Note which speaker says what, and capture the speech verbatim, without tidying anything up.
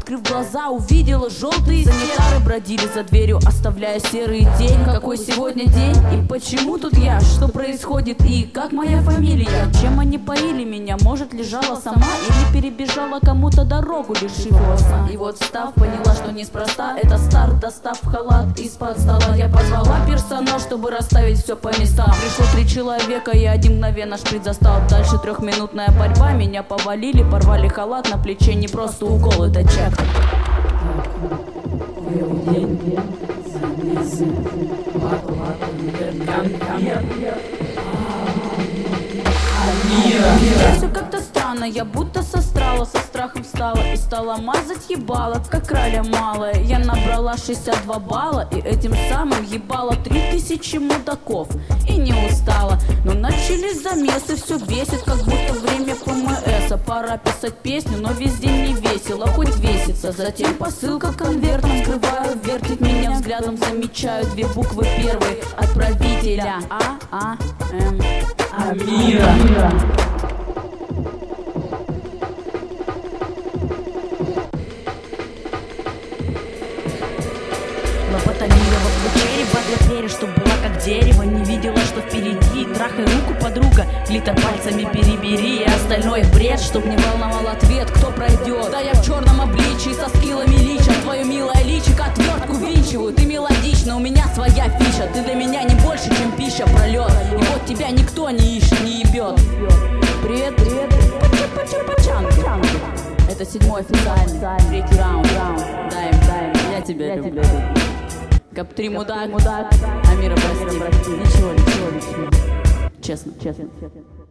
Speaker 1: Открыв глаза, увидела желтые санитары бродили за дверью, оставляя серые тени. Какой сегодня день? И почему тут я? Что происходит? И как моя фамилия? Чем они поили меня? Может, лежала сама или перебежала кому-то дорогу, лишив его сна? И вот встав, поняла, что неспроста. Это старт, достав халат из-под стола. Я позвала персонал, чтобы расставить все по местам. Пришло три человека, и один мгновенно шприц застал. Дальше трехминутная борьба, меня повалили, порвали халат на плече. Не просто укол, это чек. Все как-то странно, я будто со страла, со страхом встала и стала мазать ебало, как краля малая. Я набрала шестьдесят два балла и этим самым ебала три тысячи мудаков. И не устала, но начались замесы, все бесит, как будто время ПМСа. Пора писать песню, но везде не весело, хоть весится. Затем посылка конвертом скрываю, вертит меня взглядом, замечаю две буквы первые отправителя. А, А, М, Амира. Лоботомировав двери, бадля двери, чтоб была как дерево. Не видела, что впереди. Трахай руку, подруга, глиттер пальцами перебери. И остальное бред, чтоб не волновал ответ, кто пройдет. Да я в черном обличии со скиллами лича. Твое милое личико отвертку винчиваю. Ты мелодична, у меня своя фича. Ты для меня не больше, чем пища, пролет. И вот тебя никто не ищет, не ебет. Привет, привет, пачанки. Это седьмой официальный, третий раунд, раунд. Дай им, дай им, я тебя люблю. Кап-три мудак, мудак, Амира, прости. Ничего, ничего, ничего. Честно, честно, честно.